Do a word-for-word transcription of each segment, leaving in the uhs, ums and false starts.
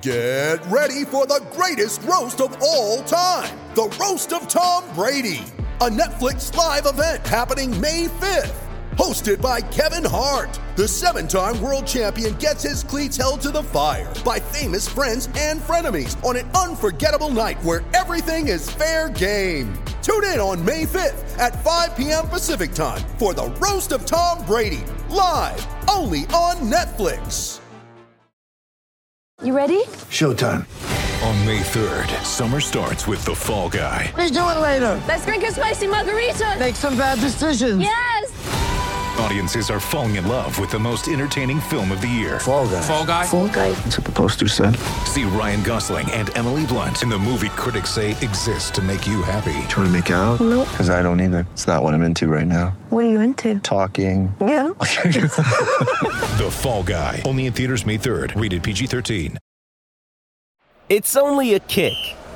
Get ready for the greatest roast of all time, the Roast of Tom Brady, a Netflix live event happening May fifth. Hosted by Kevin Hart, the seven-time world champion gets his cleats held to the fire by famous friends and frenemies on an unforgettable night where everything is fair game. Tune in on May fifth at five p.m. Pacific time for the Roast of Tom Brady, live only on Netflix. You ready? Showtime. On May third, summer starts with The Fall Guy. Let's do it later. Let's drink a spicy margarita. Make some bad decisions. Yes! Audiences are falling in love with the most entertaining film of the year. Fall Guy. Fall Guy? Fall Guy. That's what the poster said. See Ryan Gosling and Emily Blunt in the movie critics say exists to make you happy. Trying to make it out? Nope. Because I don't either. It's not what I'm into right now. What are you into? Talking. Yeah. The Fall Guy. Only in theaters May third. Rated P G thirteen. It's only a kick.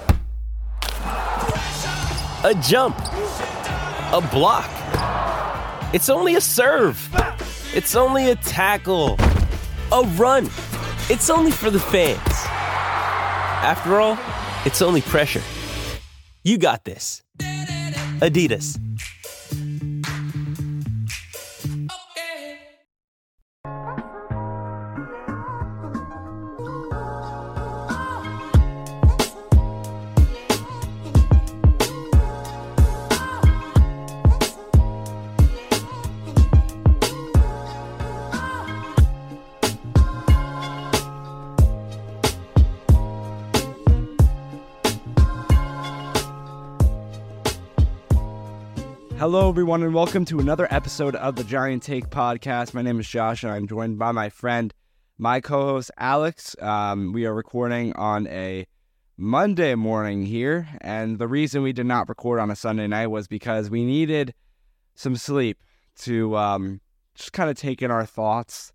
A jump. A block. It's only a serve. It's only a tackle. A run. It's only for the fans. After all, it's only pressure. You got this. Adidas. Hello, everyone, and welcome to another episode of the Giant Take Podcast. My name is Josh, and I'm joined by my friend, my co-host, Alex. Um, we are recording on a Monday morning here, and the reason we did not record on a Sunday night was because we needed some sleep to um, just kind of take in our thoughts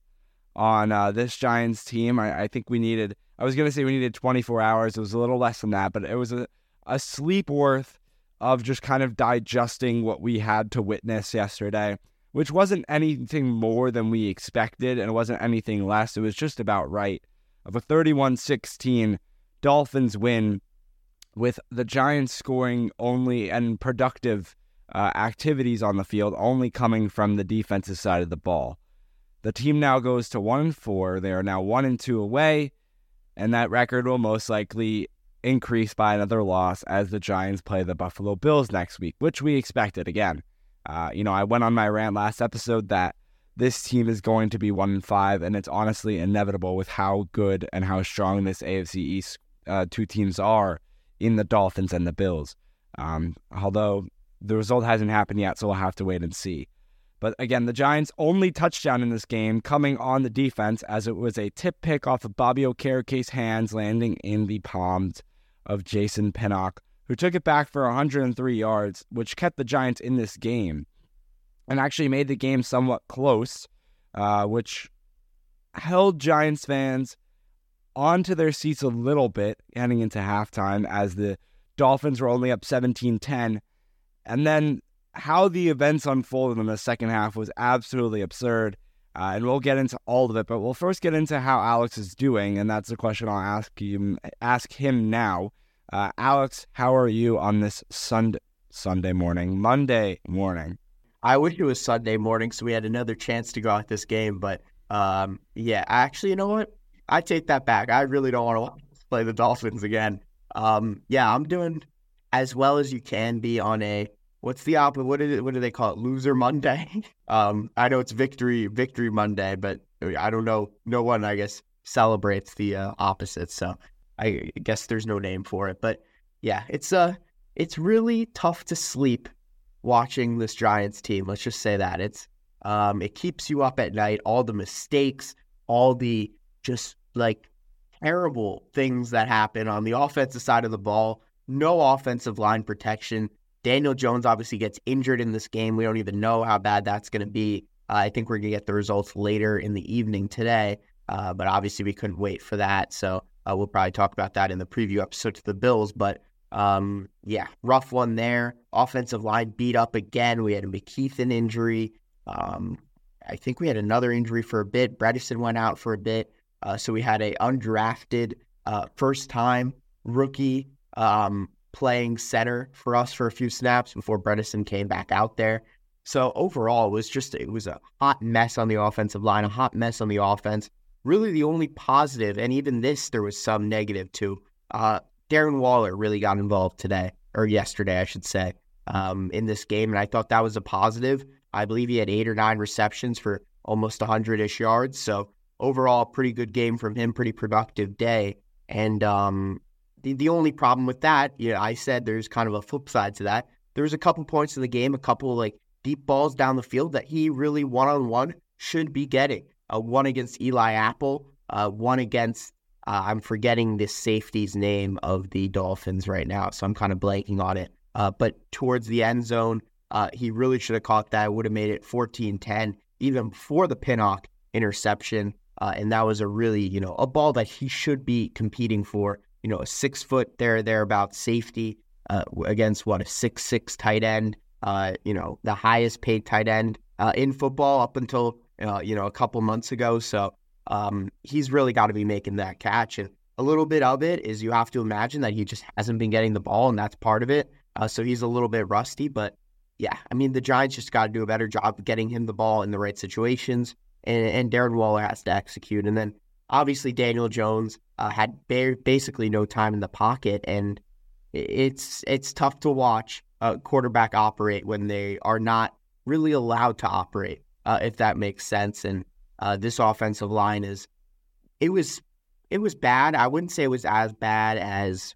on uh, this Giants team. I, I think we needed, I was going to say we needed twenty-four hours. It was a little less than that, but it was a, a sleep worth of just kind of digesting what we had to witness yesterday, which wasn't anything more than we expected, and it wasn't anything less. It was just about right of a thirty-one sixteen Dolphins win with the Giants scoring only and productive uh, activities on the field only coming from the defensive side of the ball. The team now goes to one and four. They are now one and two away, and that record will most likely increased by another loss as the Giants play the Buffalo Bills next week, which we expected again. Uh, you know, I went on my rant last episode that this team is going to be one and five, and it's honestly inevitable with how good and how strong this A F C East uh, two teams are in the Dolphins and the Bills. Um, although the result hasn't happened yet, so we'll have to wait and see. But again, the Giants' only touchdown in this game coming on the defense, as it was a tip pick off of Bobby Okereke's hands, landing in the palms of Jason Pinnock, who took it back for one hundred three yards, which kept the Giants in this game and actually made the game somewhat close, uh, which held Giants fans onto their seats a little bit heading into halftime as the Dolphins were only up seventeen ten. And then how the events unfolded in the second half was absolutely absurd. Uh, and we'll get into all of it, but we'll first get into how Alex is doing, and that's the question I'll ask him, ask him now. Uh, Alex, how are you on this Sunday, Sunday morning, Monday morning? I wish it was Sunday morning so we had another chance to go at this game, but um, yeah, actually, you know what? I take that back. I really don't want to play the Dolphins again. Um, yeah, I'm doing as well as you can be on a What's the opposite? What is it? What do they call it? Loser Monday. um, I know it's Victory Victory Monday, but I don't know. No one, I guess, celebrates the uh, opposite. So I guess there's no name for it. But yeah, it's uh, it's really tough to sleep watching this Giants team. Let's just say that it's um, it keeps you up at night. All the mistakes, all the just like terrible things that happen on the offensive side of the ball. No offensive line protection. Daniel Jones obviously gets injured in this game. We don't even know how bad that's going to be. Uh, I think we're going to get the results later in the evening today, uh, but obviously we couldn't wait for that. So uh, we'll probably talk about that in the preview episode to the Bills. But um, yeah, rough one there. Offensive line beat up again. We had a McKeithen injury. Um, I think we had another injury for a bit. Bredesen went out for a bit. Uh, so we had a undrafted uh, first time rookie um, playing center for us for a few snaps before Bredesen came back out there. So overall, it was just, it was a hot mess on the offensive line, a hot mess on the offense. Really the only positive, and even this, there was some negative too. Uh, Darren Waller really got involved today, or yesterday, I should say, um, in this game, and I thought that was a positive. I believe he had eight or nine receptions for almost one hundred-ish yards. So overall, pretty good game from him, pretty productive day. And um, the, the only problem with that, you know, I said there's kind of a flip side to that. There was a couple points in the game, a couple like deep balls down the field that he really one-on-one should be getting. Uh, one against Eli Apple, uh, one against, uh, I'm forgetting the safety's name of the Dolphins right now, so I'm kind of blanking on it. Uh, but towards the end zone, uh, he really should have caught that. Would have made it fourteen ten, even before the Pinnock interception. Uh, and that was a really, you know, a ball that he should be competing for. You know, a six foot there, thereabout safety uh, against what, a six six tight end. Uh, you know, the highest paid tight end uh, in football up until Uh, you know, a couple months ago. So um, he's really got to be making that catch. And a little bit of it is you have to imagine that he just hasn't been getting the ball, and that's part of it. Uh, so he's a little bit rusty. But yeah, I mean, the Giants just got to do a better job of getting him the ball in the right situations. And, and Darren Waller has to execute. And then obviously Daniel Jones uh, had ba- basically no time in the pocket. And it's, it's tough to watch a quarterback operate when they are not really allowed to operate. Uh, if that makes sense. And uh, this offensive line is, it was, it was bad. I wouldn't say it was as bad as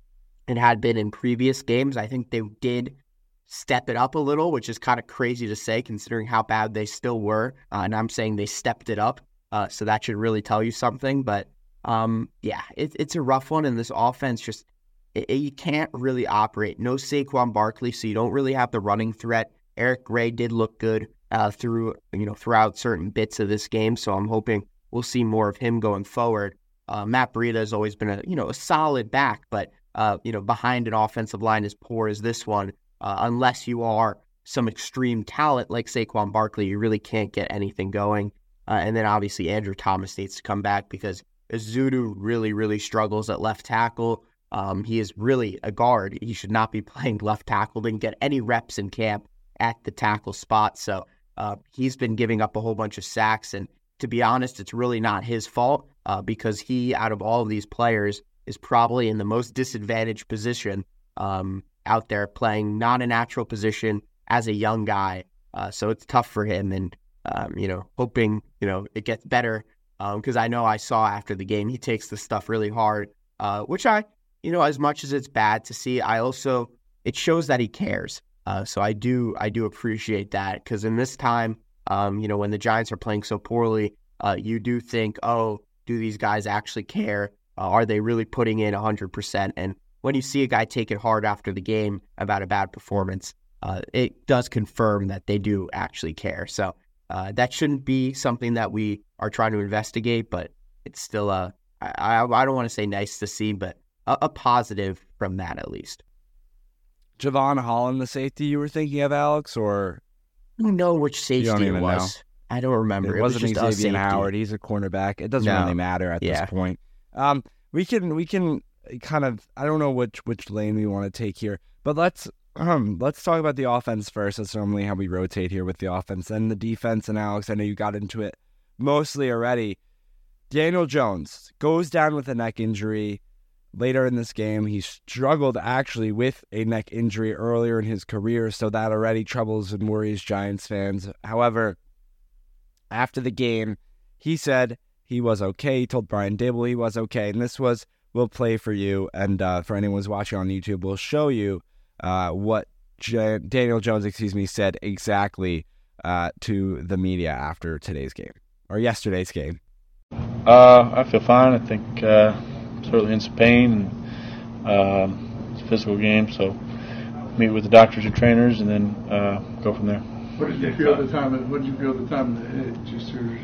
it had been in previous games. I think they did step it up a little, which is kind of crazy to say considering how bad they still were. Uh, and I'm saying they stepped it up. Uh, so that should really tell you something. But um, yeah, it, it's a rough one. And this offense just, it, it, you can't really operate. No Saquon Barkley, so you don't really have the running threat. Eric Gray did look good. Uh, through you know throughout certain bits of this game, so I'm hoping we'll see more of him going forward. Uh, Matt Breida has always been a you know a solid back, but uh, you know behind an offensive line as poor as this one, uh, unless you are some extreme talent like Saquon Barkley, you really can't get anything going. Uh, and then obviously Andrew Thomas needs to come back because Ezeudu really really struggles at left tackle. Um, he is really a guard. He should not be playing left tackle. Didn't get any reps in camp at the tackle spot, so. Uh, he's been giving up a whole bunch of sacks, and to be honest, it's really not his fault uh, because he, out of all of these players, is probably in the most disadvantaged position um, out there playing not a natural position as a young guy. Uh, so it's tough for him, and um, you know, hoping you know it gets better because um, I know I saw after the game he takes this stuff really hard, uh, which I, you know, as much as it's bad to see, I also it shows that he cares. Uh, so I do I do appreciate that because in this time, um, you know, when the Giants are playing so poorly, uh, you do think, oh, do these guys actually care? Uh, are they really putting in one hundred percent? And when you see a guy take it hard after the game about a bad performance, uh, it does confirm that they do actually care. So uh, that shouldn't be something that we are trying to investigate, but it's still a, I, I don't want to say nice to see, but a, a positive from that at least. Javon Holland, the safety you were thinking of, Alex, or I don't know which safety it was. Know. I don't remember. It, it wasn't was just Xavier Howard. He's a cornerback. It doesn't no. really matter at yeah. this point. Um, we can we can kind of I don't know which which lane we want to take here, but let's um let's talk about the offense first. That's normally how we rotate here with the offense, then the defense. And Alex, I know you got into it mostly already. Daniel Jones goes down with a neck injury. Later in this game, he struggled actually with a neck injury earlier in his career, so that already troubles and worries Giants fans. However, after the game, he said he was okay. He told Brian Dable he was okay, and this was, we'll play for you, and uh, for anyone who's watching on YouTube, we'll show you uh, what J- Daniel Jones, excuse me, said exactly uh, to the media after today's game, or yesterday's game. Uh, I feel fine. I think... Uh... certainly in some pain, and um, it's a physical game, so meet with the doctors and trainers, and then uh, go from there. What did you feel at the time? What did you feel at the time that it just hurt?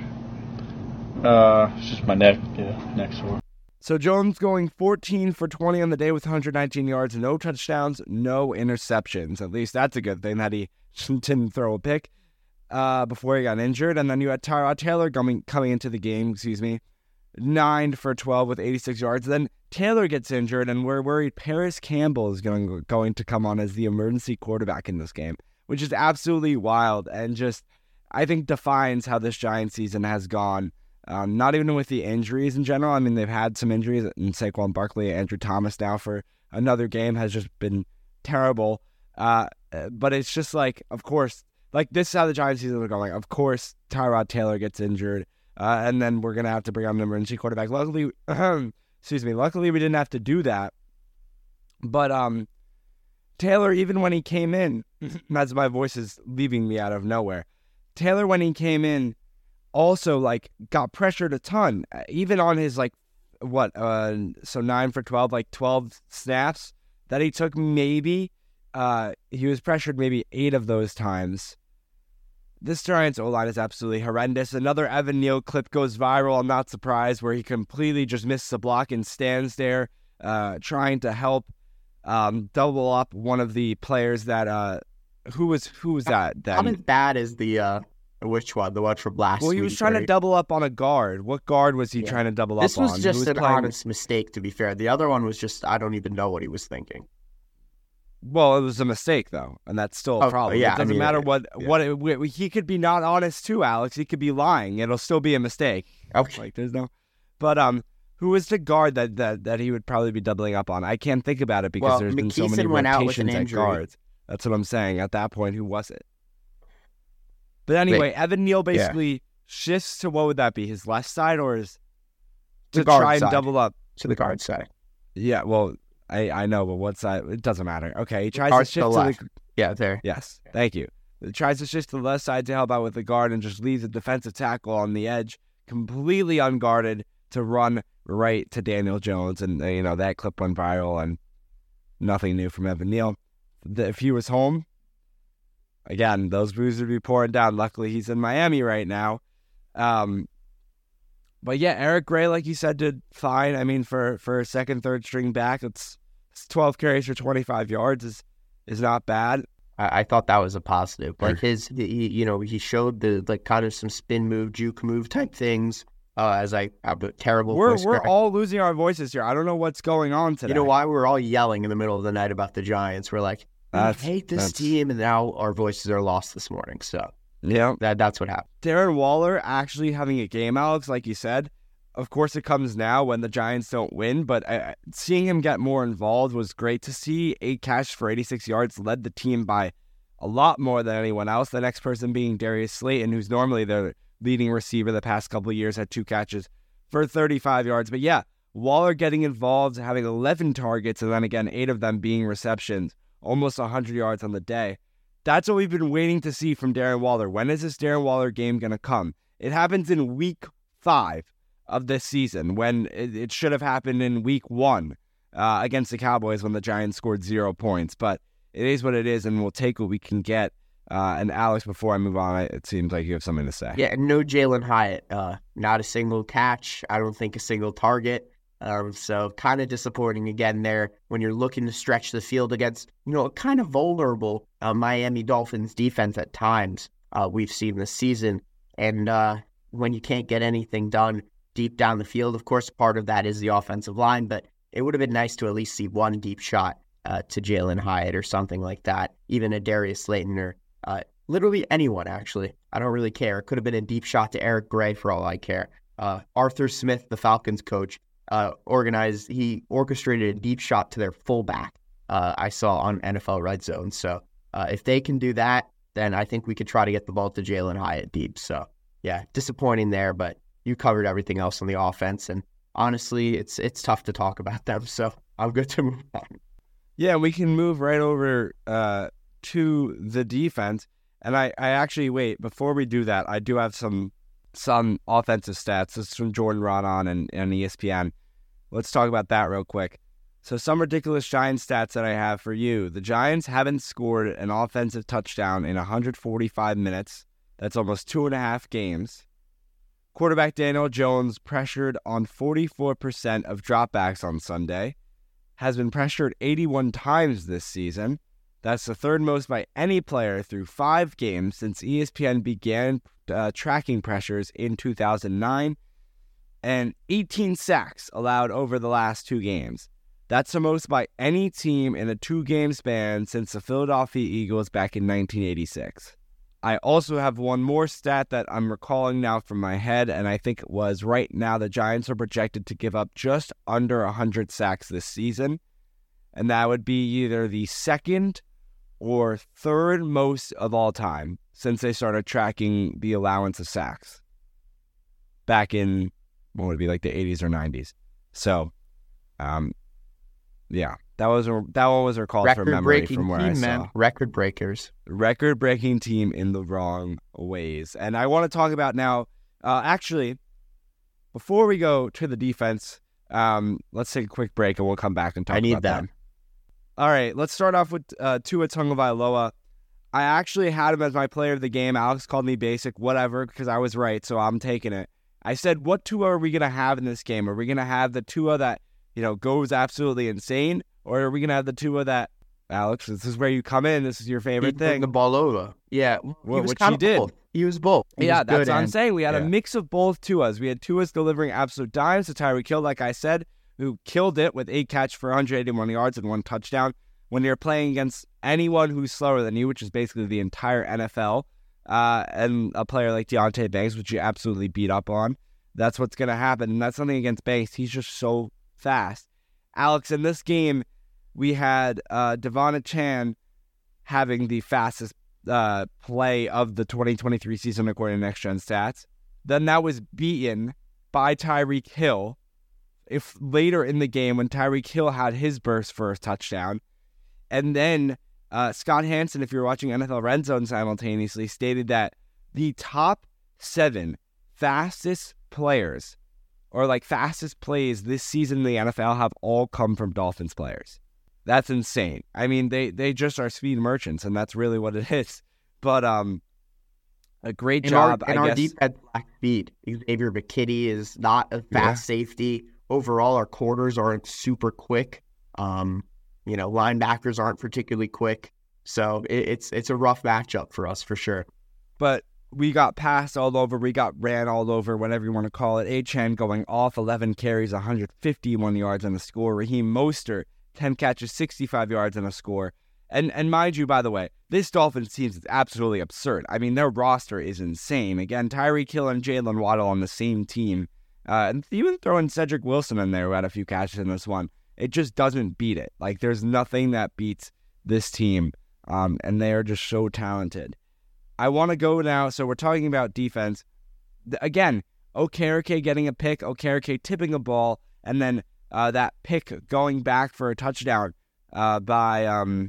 Uh, it's just my neck, yeah, neck sore. So Jones going fourteen for twenty on the day with one hundred nineteen yards, no touchdowns, no interceptions. At least that's a good thing that he didn't throw a pick uh, before he got injured. And then you had Tyrod Taylor coming coming into the game, excuse me. nine for twelve with eighty-six yards. Then Taylor gets injured, and we're worried Paris Campbell is going, going to come on as the emergency quarterback in this game, which is absolutely wild and just, I think, defines how this Giants season has gone. Um, not even with the injuries in general. I mean, they've had some injuries in Saquon Barkley. Andrew Thomas now for another game has just been terrible. Uh, but it's just like, of course, like this is how the Giants season is going. Of course, Tyrod Taylor gets injured, uh, and then we're going to have to bring on an emergency quarterback. Luckily, excuse me, luckily we didn't have to do that. But um, Taylor, even when he came in, as my voice is leaving me out of nowhere, Taylor, when he came in, also, like, got pressured a ton, even on his, like, what, uh, so nine for twelve, like, twelve snaps that he took maybe, uh, he was pressured maybe eight of those times. This Giants O-line is absolutely horrendous. Another Evan Neal clip goes viral, I'm not surprised, where he completely just misses the block and stands there, uh, trying to help, um, double up one of the players that, uh, who was, who was that? that Not as bad as the, uh, which one? The one from last week? Well, he was trying right? to double up on a guard. What guard was he yeah. trying to double this up on? This was just was an playing... honest mistake, to be fair. The other one was just, I don't even know what he was thinking. Well, it was a mistake, though, and that's still a oh, problem. Yeah, it doesn't I mean, matter it, what... Yeah. what it, he could be not honest, too, Alex. He could be lying. It'll still be a mistake. Okay. Like, there's no... But, um, who was the guard that, that, that he would probably be doubling up on? I can't think about it because well, there's McKeeson been so many went out with an rotations at injury. guards. That's what I'm saying. At that point, who was it? But anyway, Wait, Evan Neal basically yeah. shifts to, what would that be, his left side or his... To to guard try and side. double up? To the guard side. Yeah, well, I, I know, but what side? It doesn't matter. Okay, he tries Guard to shift to, to the... Yeah, there. Yes, thank you. He tries to shift to the left side to help out with the guard and just leaves a defensive tackle on the edge, completely unguarded, to run right to Daniel Jones. And, uh, you know, that clip went viral and nothing new from Evan Neal. If he was home... Again, those boos would be pouring down. Luckily, he's in Miami right now. Um, but yeah, Eric Gray, like you said, did fine. I mean, for, for a second, third string back, it's, it's twelve carries for twenty-five yards is is not bad. I, I thought that was a positive. Like his, he, you know, he showed the like kind of some spin move, juke move type things. Uh, as I have a terrible. We're voice we're crack. all losing our voices here. I don't know what's going on today. You know why? We're all yelling in the middle of the night about the Giants. We're like. That's, I hate this that's... team, and now our voices are lost this morning. So, yeah, that that's what happened. Darren Waller actually having a game, Alex, like you said. Of course, it comes now when the Giants don't win, but I, seeing him get more involved was great to see. Eight catches for eighty-six yards, led the team by a lot more than anyone else. The next person being Darius Slayton, who's normally the leading receiver the past couple of years, had two catches for thirty-five yards. But yeah, Waller getting involved, having eleven targets, and then again, eight of them being receptions. Almost one hundred yards on the day. That's what we've been waiting to see from Darren Waller. When is this Darren Waller game going to come? It happens in week five of this season when it, it should have happened in week one uh, against the Cowboys when the Giants scored zero points. But it is what it is, and we'll take what we can get. Uh, and Alex, before I move on, it seems like you have something to say. Yeah, no Jalen Hyatt. Uh, not a single catch. I don't think a single target. Um, so kind of disappointing again there when you're looking to stretch the field against, you know, a kind of vulnerable uh, Miami Dolphins defense at times uh, we've seen this season. And uh, when you can't get anything done deep down the field, of course, part of that is the offensive line, but it would have been nice to at least see one deep shot uh, to Jalen Hyatt or something like that, even a Darius Slayton or uh, literally anyone, actually. I don't really care. It could have been a deep shot to Eric Gray for all I care. Uh, Arthur Smith, the Falcons coach, Uh, organized, he orchestrated a deep shot to their fullback, uh, I saw on N F L Red Zone. So uh, if they can do that, then I think we could try to get the ball to Jalen Hyatt deep. So yeah, disappointing there, but you covered everything else on the offense. And honestly, it's it's tough to talk about them. So I'm good to move on. Yeah, we can move right over uh, to the defense. And I, I actually, wait, before we do that, I do have some some offensive stats. This is from Jordan Rodon and, and E S P N. Let's talk about that real quick. So some ridiculous Giants stats that I have for you. The Giants haven't scored an offensive touchdown in one hundred forty-five minutes. That's almost two and a half games. Quarterback Daniel Jones pressured on forty-four percent of dropbacks on Sunday. Has been pressured eighty-one times this season. That's the third most by any player through five games since E S P N began uh, tracking pressures in two thousand nine. and eighteen sacks allowed over the last two games. That's the most by any team in a two-game span since the Philadelphia Eagles back in nineteen eighty-six. I also have one more stat that I'm recalling now from my head, and I think it was right now the Giants are projected to give up just under one hundred sacks this season, and that would be either the second or third most of all time since they started tracking the allowance of sacks back in, what would it be, like the eighties or nineties. So, um, yeah, that was a, that one was recalled from memory from where team, I saw. Man. Record breakers. Record-breaking team in the wrong ways. And I want to talk about now, uh, actually, before we go to the defense, um, let's take a quick break and we'll come back and talk I need about that. them. All right, let's start off with uh, Tua Tagovailoa. I actually had him as my player of the game. Alex called me basic, whatever, because I was right, so I'm taking it. I said, what Tua are we going to have in this game? Are we going to have the Tua that, you know, goes absolutely insane? Or are we going to have the Tua that, Alex, this is where you come in. This is your favorite he thing. the ball over. Yeah. Well, he was which kind he of did. Both. He was both. He yeah, was that's good what I'm and- saying. We had yeah. a mix of both Tuas. We had Tuas delivering absolute dimes to Tyreek Hill, like I said, who killed it with eight catch for one hundred eighty-one yards and one touchdown. When you're playing against anyone who's slower than you, which is basically the entire N F L, uh, and a player like Deontay Banks, which you absolutely beat up on, that's what's going to happen. And that's something against Banks. He's just so fast. Alex, in this game, we had uh, Devon Achane having the fastest uh, play of the twenty twenty-three season according to Next Gen Stats. Then that was beaten by Tyreek Hill. If later in the game when Tyreek Hill had his burst for a touchdown. And then uh, Scott Hansen, if you're watching N F L Red Zone simultaneously, stated that the top seven fastest players or like fastest plays this season in the N F L have all come from Dolphins players. That's insane. I mean, they, they just are speed merchants, and that's really what it is. But um, a great in job, our, in I our guess. defense, black speed. Xavier McKinney is not a fast Yeah. safety. Overall, our corners aren't super quick. Um, you know, linebackers aren't particularly quick. So it, it's it's a rough matchup for us for sure. But we got passed all over. We got ran all over, whatever you want to call it. Achane going off, eleven carries, one hundred fifty-one yards and a score. Raheem Mostert, ten catches, sixty-five yards and a score. And and mind you, by the way, this Dolphins team is absolutely absurd. I mean, their roster is insane. Again, Tyreek Hill and Jalen Waddle on the same team. Uh, and even throwing Cedric Wilson in there, who had a few catches in this one. It just doesn't beat it. Like, there's nothing that beats this team. Um, and they are just so talented. I want to go now. So we're talking about defense. Again, Okereke getting a pick, Okereke tipping a ball, and then uh, that pick going back for a touchdown uh, by, um,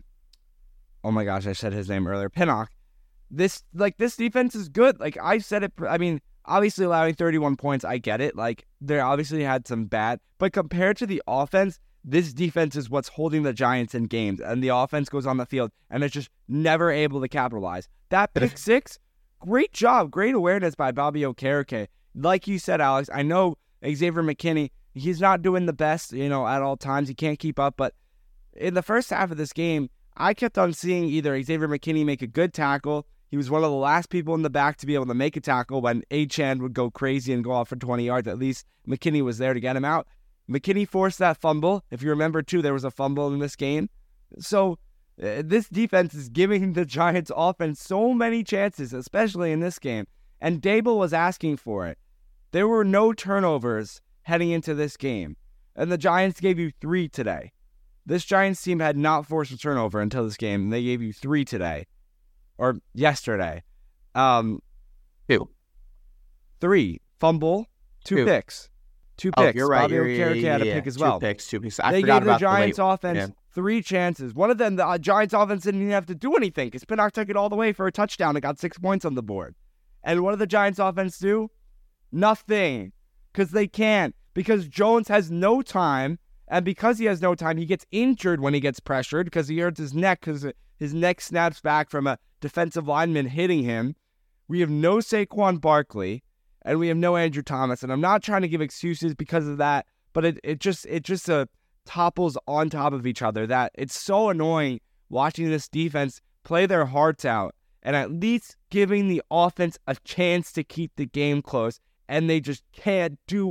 oh my gosh, I said his name earlier, Pinnock. This, like, this defense is good. Like, I said it, I mean, obviously allowing thirty-one points, I get it. Like, they obviously had some bad, but compared to the offense, this defense is what's holding the Giants in games, and the offense goes on the field, and it's just never able to capitalize. That pick six, great job, great awareness by Bobby Okereke. Like you said, Alex, I know Xavier McKinney, he's not doing the best, you know, at all times. He can't keep up, but in the first half of this game, I kept on seeing either Xavier McKinney make a good tackle. He was one of the last people in the back to be able to make a tackle when Achane would go crazy and go off for twenty yards. At least McKinney was there to get him out. McKinney forced that fumble. If you remember, too, there was a fumble in this game. So uh, this defense is giving the Giants offense so many chances, especially in this game. And Dable was asking for it. There were no turnovers heading into this game. And the Giants gave you three today. This Giants team had not forced a turnover until this game, and they gave you three today. Or yesterday. Um, Two. Three. Fumble. Two, Two. picks. Two Oh, picks. you're right. Bobby You're, Okereke yeah, had a yeah, pick as two well. Picks, two picks. I they forgot gave the about Giants the late, offense yeah. three chances. One of them, the uh, Giants offense didn't even have to do anything because Pinnock took it all the way for a touchdown and got six points on the board. And what did the Giants offense do? Nothing. Because they can't. Because Jones has no time. And because he has no time, he gets injured when he gets pressured because he hurts his neck because his neck snaps back from a defensive lineman hitting him. We have no Saquon Barkley, and we have no Andrew Thomas. And I'm not trying to give excuses because of that, but it, it just it just uh, topples on top of each other. That it's so annoying watching this defense play their hearts out and at least giving the offense a chance to keep the game close, and they just can't do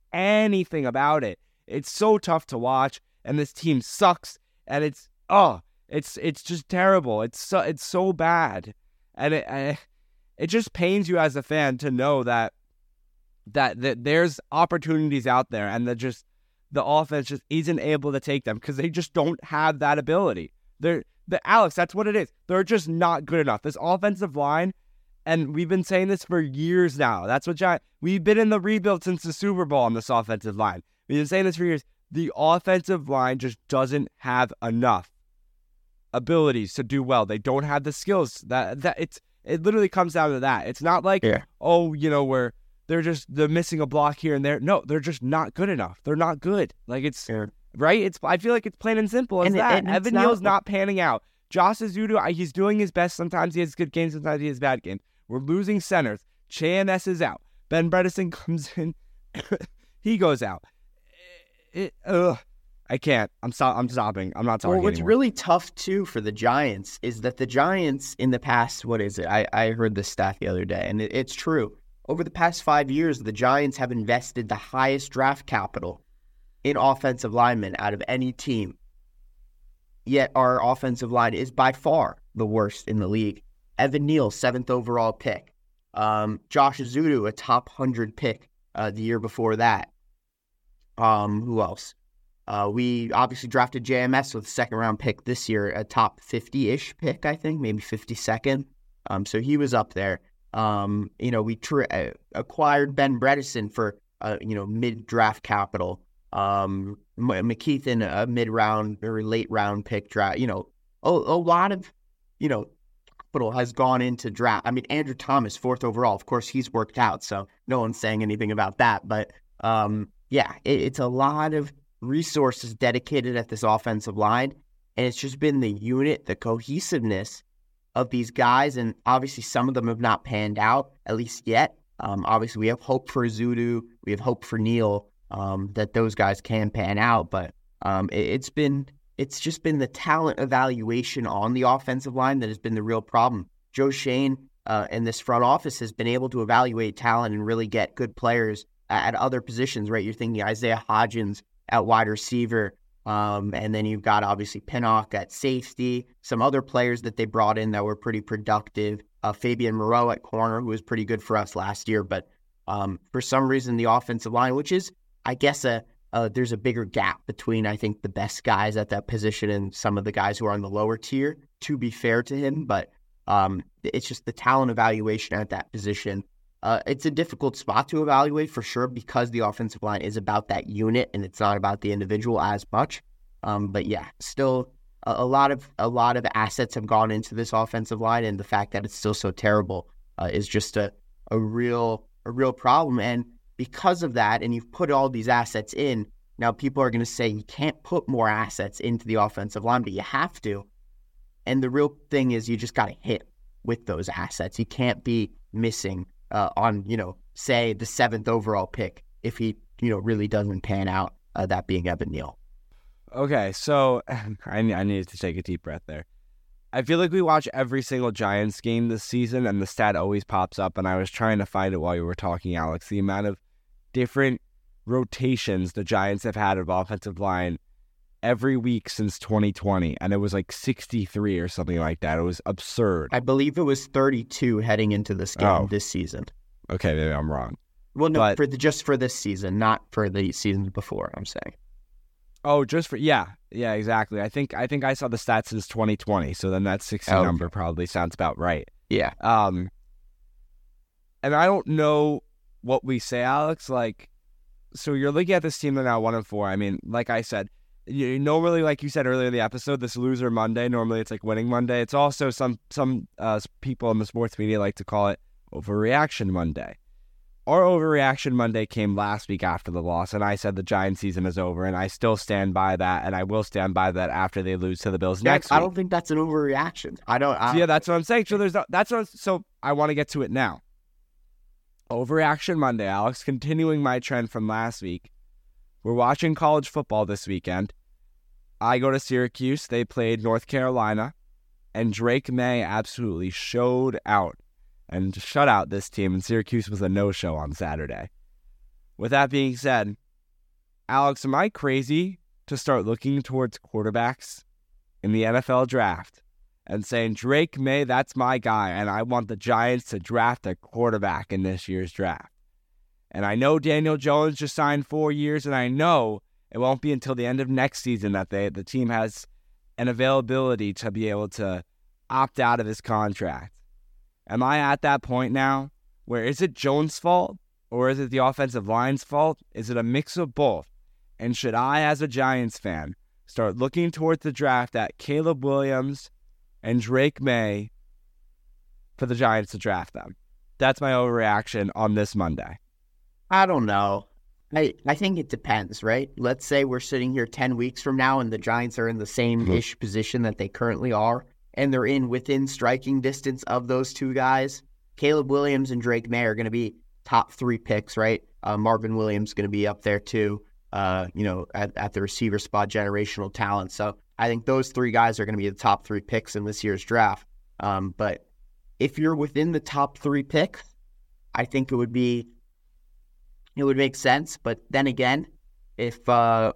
anything about it. It's so tough to watch, and this team sucks, and it's oh, it's it's just terrible. It's so it's so bad, and it I, it just pains you as a fan to know that that that there's opportunities out there, and that just the offense just isn't able to take them because they just don't have that ability. They're the Alex, that's what it is. They're just not good enough. This offensive line, and we've been saying this for years now. That's what Giant. We've been in the rebuild since the Super Bowl on this offensive line. We've been saying this for years. The offensive line just doesn't have enough abilities to do well. They don't have the skills. That that it's it literally comes down to that. It's not like yeah. oh, you know, where they're just they're missing a block here and there. No, they're just not good enough. They're not good. Like it's yeah. right. It's I feel like it's plain and simple as and, that. And Evan Neal's not, not panning out. Josh Ezeudu, he's doing his best. Sometimes he has good games. Sometimes he has bad games. We're losing centers. Ch N S is out. Ben Bredeson comes in. He goes out. It, ugh, I can't. I'm so, I'm stopping. I'm not talking Well, what's anymore. really tough, too, for the Giants is that the Giants in the past, what is it? I, I heard this stat the other day, and it, it's true. Over the past five years, the Giants have invested the highest draft capital in offensive linemen out of any team. Yet our offensive line is by far the worst in the league. Evan Neal, seventh overall pick. Um, Josh Ezeudu, a top one hundred pick uh, the year before that. Um, who else? Uh, we obviously drafted J M S with a second round pick this year, a top fifty-ish pick, I think, maybe fifty-second. Um, so he was up there. Um, you know, we tr- uh, acquired Ben Bredeson for, uh, you know, mid-draft capital. Um, M- McKeithen, a mid-round or late-round pick draft. You know, a, a lot of, you know, capital has gone into draft. I mean, Andrew Thomas, fourth overall. Of course, he's worked out, so no one's saying anything about that. But, um, yeah, it, it's a lot of resources dedicated at this offensive line, and it's just been the unit, the cohesiveness of these guys, and obviously some of them have not panned out, at least yet. Um, obviously, we have hope for Ezeudu, we have hope for Neal, um, that those guys can pan out, but um, it, it's been it's just been the talent evaluation on the offensive line that has been the real problem. Joe Schoen uh, and this front office has been able to evaluate talent and really get good players at other positions, right? You're thinking Isaiah Hodgins at wide receiver, um, and then you've got obviously Pinnock at safety, some other players that they brought in that were pretty productive. Uh, Fabian Moreau at corner, who was pretty good for us last year, but um, for some reason the offensive line, which is, I guess, a, a there's a bigger gap between, I think, the best guys at that position and some of the guys who are on the lower tier, to be fair to him, but um, it's just the talent evaluation at that position. Uh, it's a difficult spot to evaluate for sure because the offensive line is about that unit and it's not about the individual as much. Um, but yeah, still a, a lot of a lot of assets have gone into this offensive line, and the fact that it's still so terrible uh, is just a, a real a real problem. And because of that, and you've put all these assets in, now people are going to say you can't put more assets into the offensive line, but you have to. And the real thing is you just got to hit with those assets. You can't be missing Uh, on, you know, say the seventh overall pick if he, you know, really doesn't pan out, uh, that being Evan Neal. Okay, so I, I needed to take a deep breath there. I feel like we watch every single Giants game this season and the stat always pops up, and I was trying to find it while you were talking, Alex. The amount of different rotations the Giants have had of offensive line every week since twenty twenty, and it was like sixty-three or something like that. It was absurd. I believe it was thirty-two heading into this game oh. this season. Okay, maybe I'm wrong. Well, no, but, for the, just for this season, not for the seasons before, I'm saying. Oh, just for, yeah, yeah, exactly. I think I think I saw the stats since twenty twenty, so then that sixty okay. number probably sounds about right. Yeah. Um, and I don't know what we say, Alex. Like, so you're looking at this team that now one and four. I mean, like I said, you normally, like you said earlier in the episode, this loser Monday, normally it's like winning Monday. It's also some some uh, people in the sports media like to call it overreaction Monday. Our overreaction Monday came last week after the loss, and I said the Giants season is over, and I still stand by that, and I will stand by that after they lose to the Bills yeah, next I week. I don't think that's an overreaction. I don't. I, so yeah, that's what I'm saying. So there's no, that's what. I'm, so I want to get to it now. Overreaction Monday, Alex. Continuing my trend from last week, we're watching college football this weekend. I go to Syracuse. They played North Carolina, and Drake May absolutely showed out and shut out this team, and Syracuse was a no-show on Saturday. with that being said, Alex, am I crazy to start looking towards quarterbacks in the N F L draft and saying, Drake May, that's my guy, and I want the Giants to draft a quarterback in this year's draft? And I know Daniel Jones just signed four years, and I know it won't be until the end of next season that they the team has an availability to be able to opt out of his contract. Am I at that point now where is it Jones' fault or is it the offensive line's fault? Is it a mix of both? And should I, as a Giants fan, start looking towards the draft at Caleb Williams and Drake May for the Giants to draft them? That's my overreaction on this Monday. I don't know. I, I think it depends, right? Let's say we're sitting here ten weeks from now and the Giants are in the same-ish mm-hmm. position that they currently are, and they're in within striking distance of those two guys. Caleb Williams and Drake May are going to be top three picks, right? Uh, Marvin Williams is going to be up there too, uh, you know, at, at the receiver spot, generational talent. So I think those three guys are going to be the top three picks in this year's draft. Um, but if you're within the top three picks, I think it would be It would make sense, but then again, if, uh,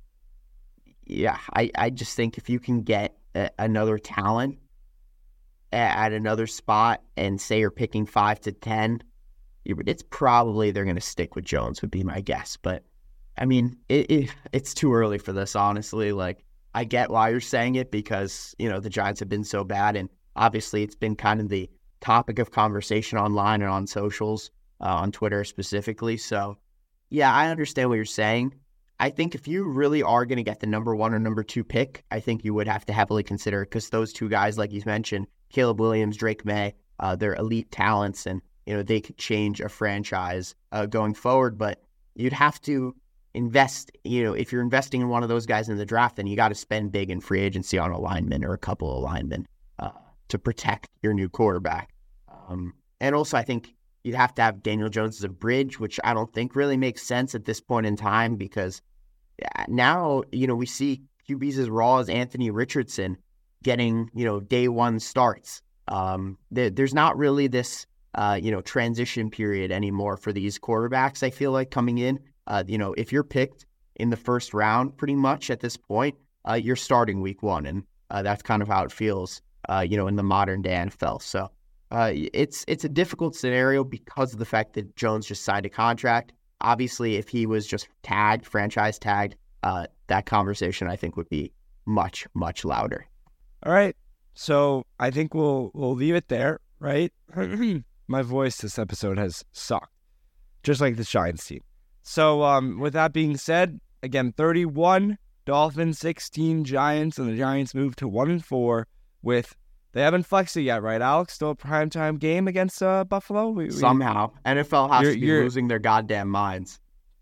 yeah, I, I just think if you can get a, another talent at, at another spot and say you're picking five to ten, it's probably they're going to stick with Jones would be my guess. But, I mean, it, it, it's too early for this, honestly. Like, I get why you're saying it because, you know, the Giants have been so bad, and obviously it's been kind of the topic of conversation online and on socials. Uh, on Twitter specifically. So, yeah, I understand what you're saying. I think if you really are going to get the number one or number two pick, I think you would have to heavily consider it because those two guys, like you mentioned, Caleb Williams, Drake May, uh, they're elite talents and, you know, they could change a franchise uh, going forward. But you'd have to invest, you know, if you're investing in one of those guys in the draft, then you got to spend big in free agency on a lineman or a couple of linemen uh, to protect your new quarterback. Um, and also, I think you'd have to have Daniel Jones as a bridge, which I don't think really makes sense at this point in time because now, you know, we see Q Bs as raw as Anthony Richardson getting, you know, day one starts. Um, there, there's not really this, uh, you know, transition period anymore for these quarterbacks, I feel like, coming in. Uh, you know, if you're picked in the first round pretty much at this point, uh, you're starting week one. And uh, that's kind of how it feels, uh, you know, in the modern day N F L. So, Uh, it's it's a difficult scenario because of the fact that Jones just signed a contract. Obviously, if he was just tagged, franchise tagged, uh, that conversation I think would be much, much louder. All right. So I think we'll we'll leave it there, right? My voice this episode has sucked, just like the Giants team. So um, with that being said, again, thirty-one Dolphins, sixteen Giants, and the Giants move to one and four with. They haven't flexed it yet, right, Alex? Still a primetime game against uh, Buffalo? We, we, Somehow. N F L has you're, to be you're, losing their goddamn minds.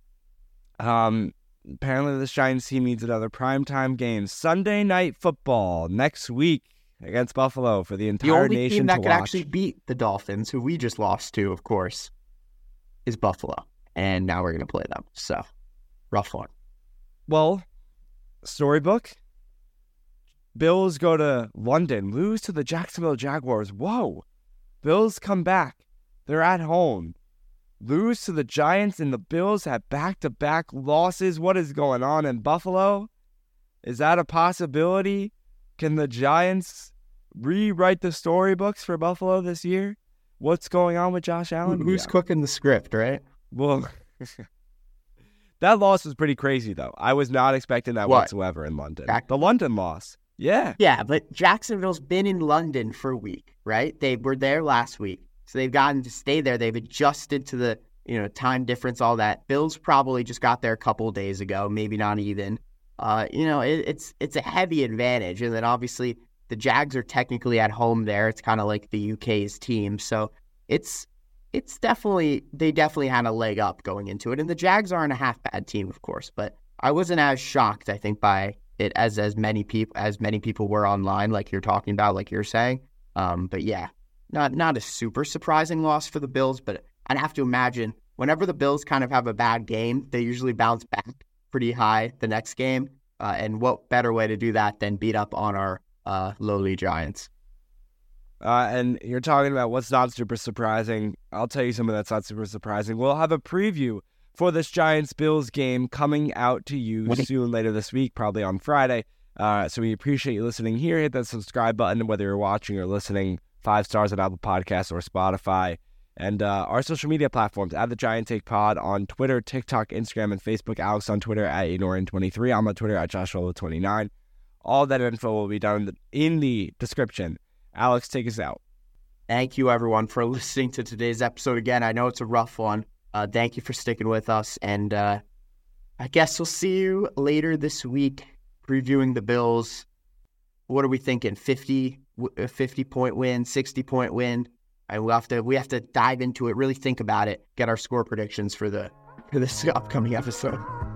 Um, apparently, this Giants team needs another primetime game. Sunday Night Football next week against Buffalo for the entire the nation to watch. The only team that could actually beat the Dolphins, who we just lost to, of course, is Buffalo. And now we're going to play them. So, rough one. Well, storybook. Bills go to London, lose to the Jacksonville Jaguars. Whoa. Bills come back. They're at home. Lose to the Giants, and the Bills have back-to-back losses. What is going on in Buffalo? Is that a possibility? Can the Giants rewrite the storybooks for Buffalo this year? What's going on with Josh Allen? Who's yeah. cooking the script, right? Well, that loss was pretty crazy, though. I was not expecting that what? whatsoever in London. Back- the London loss. Yeah. Yeah, but Jacksonville's been in London for a week, right? They were there last week. So they've gotten to stay there. They've adjusted to the, you know, time difference, all that. Bills probably just got there a couple of days ago, maybe not even. Uh, you know, it, it's it's a heavy advantage. And then obviously the Jags are technically at home there. It's kind of like the U K's team. So it's it's definitely, they definitely had a leg up going into it. And the Jags aren't a half bad team, of course, but I wasn't as shocked, I think, by it as as many people as many people were online, like you're talking about, like you're saying. Um, but yeah, not not a super surprising loss for the Bills, but I'd have to imagine whenever the Bills kind of have a bad game, they usually bounce back pretty high the next game. Uh, and what better way to do that than beat up on our uh, lowly Giants? Uh, and you're talking about what's not super surprising. I'll tell you something that's not super surprising. We'll have a preview for this Giants-Bills game coming out to you soon later this week, probably on Friday. Uh, so we appreciate you listening here. Hit that subscribe button, whether you're watching or listening. Five stars on Apple Podcasts or Spotify. And uh, our social media platforms, at the Giant Take Pod on Twitter, TikTok, Instagram, and Facebook. Alex on Twitter at Ignoran twenty-three. I'm on Twitter at Joshua twenty-nine. All that info will be down in the, in the description. Alex, take us out. Thank you, everyone, for listening to today's episode. Again, I know it's a rough one. Uh, thank you for sticking with us. And uh, I guess we'll see you later this week previewing the Bills. What are we thinking? fifty, fifty point win, sixty point win? And we have to we have to dive into it, really think about it, get our score predictions for the for this upcoming episode.